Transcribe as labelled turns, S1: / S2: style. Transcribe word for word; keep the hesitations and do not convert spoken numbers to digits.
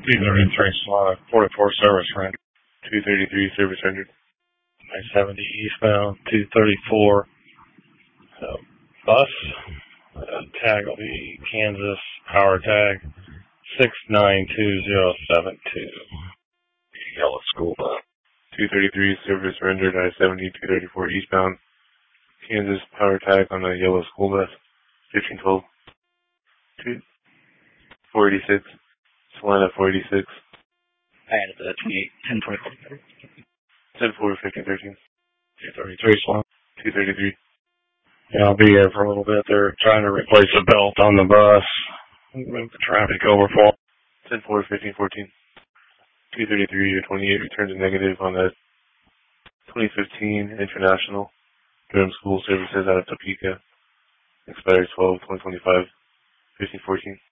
S1: two thirty-three slot, forty-four service rent. two thirty-three service rendered. nine seventy eastbound, two thirty-four. So, bus, uh, tag will be Kansas, power tag, six nine two zero seven two. Yellow school bus. two thirty-three service rendered, I seventy, two thirty-four eastbound, Kansas, power tag on the yellow school bus, fifteen twelve. two four eighty-six, Salina four eighty-six.
S2: I added the twenty-eight, ten twenty-four.
S1: ten four, fifteen thirteen. two thirty-three slot. two thirty-three.
S3: Yeah, I'll be here for a little bit. They're trying to replace a belt on the bus. Move the traffic overflow.
S1: ten four, fifteen fourteen. two thirty-three to twenty-eight returns a negative on the twenty fifteen International Durham School Services out of Topeka. Expires twelve twenty twenty-five. fifteen fourteen.